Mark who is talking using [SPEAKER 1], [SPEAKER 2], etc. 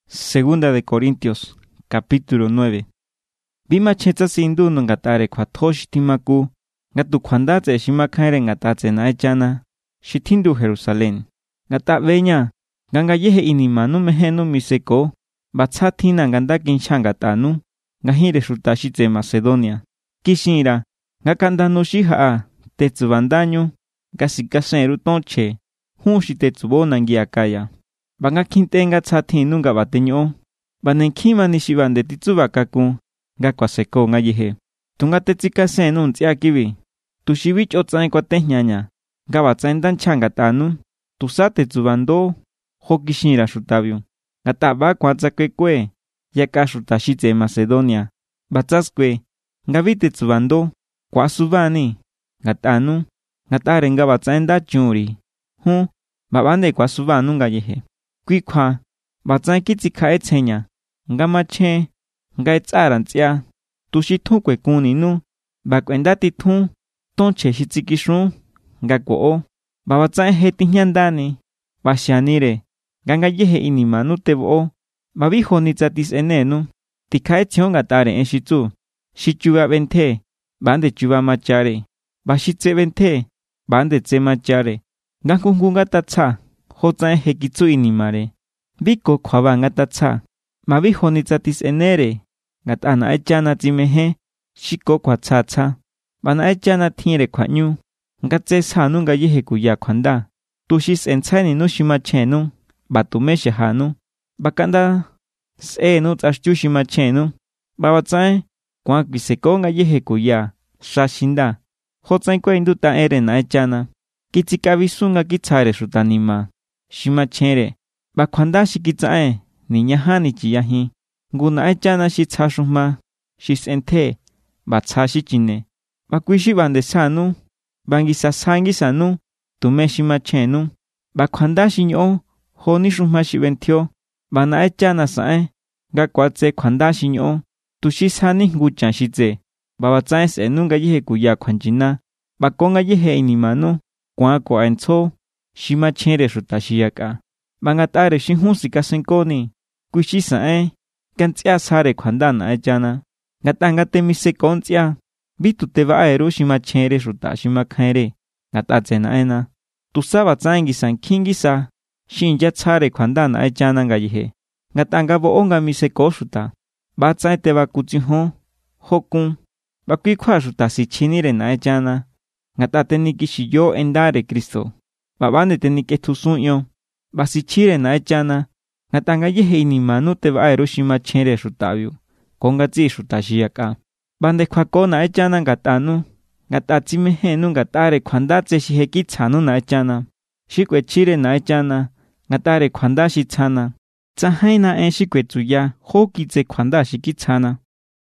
[SPEAKER 1] Segunda de Corintios, capítulo 9. Bima chetsa sindu no ngatare kwa toshi timaku, ngatu kwandatse shimakhaire ngatatse naechana, shitindu Jerusalén. Ngata veña, ganga yehe inimanu mehenu miseko, batsatina nganda kinshangatanu, ngahire shutashitse Macedonia. Kishira, ngakandanu shihaa, tetsubandaño, gasikaseru tonche, hunshitetsubo nangiakaya. Banga kintenga tsatinu nga bateño, banenkima nishibande titsubakaku, gakwaseko ngayehe. Tunga tetsikasenu ntsiakibi, tushibich otsaen kwateñaña, gabatsaen danchangatanu, tusate tsubando, hokishira shutabio. Gataba kwatsakekwe, yaka shutashitse Macedonia, batsaskwe, ngavite tsubando, kwasubani, gatanu, gatare ngabatsaen dachuri, babande kwasubanu ngayehe. Kwikwa, batsaen kitsikhae tsenya, ngamache, ngaetsara ntsya, tushithukwe kuninu, bakwendati thun, tonche shitsikishu, ngakwoo, babatsaen hetiñandani, bashanire, gangayehe inimanu tebo, babijo nitsatis enenu, tikhae tsion gatare shitsu, shichuba bente, bande chuba machare, bashitse bente, bande tse machare, gangungunga tatsa, hotsaen hekitsu inimare, biko kwaba ngatatsa, mabijo nitsatis enere, gatana echana tsimehe, shiko kwatsatsa, bana echana tiere kwanyu, ngatse sanu ngayehe kuya kwanda, tushis entsaini no shimachenu, batumeshe hanu, bakanda senu tsashchu shimachenu, babatsaen, kwa kwiseko ngayehe kuya, shashinda, hotsaen kwa induta ere na echana, kitsikabisunga kitsare shutanima, shimachere, bakwanda shikitsae, niñahani chiyahi, nguna echana shitsashuma, shisente, batsashi bakwishi bande sanu, bangisasangi sanu, tume shimachenu, bakwanda shinyo, honi shuma shibentio, bana echana sae, gakwatse kwanda shinyo, tushisani nguchan shitze, babatsae senu ngayehe kuya kwanjina, bakonga yehe inimanu, kwa entso, shimachere shutashiyaka. Bangatare shinhusi kasenkoni, kuishisae, kantzia sare kwandana echana, gatangate misekontzia, bitu tebaeru shimachere shutashimakhaire, gatatsena ena, tusaba tsaingisa kingisa, shinja tsare kwandana echana ngayehe, gatangabo onga miseko shuta, batsae tebakutsiho, hokun, bakwikwa shutasichiniire na echana, gatate nikishiyo endare Kristo, babane teniketusunyo, basichire na echana, gatanga yehe inimanu tebaeru shimachere shutabio, kongatsi shutashiyaka. Bande kwako na echana gatanu, gatatzimehenu gatare kwandatse shihekitsanu na echana, shikwechire na echana, gatare kwanda shitsana, tsahaina shikwetsuya, hokitse kwanda shikitsana.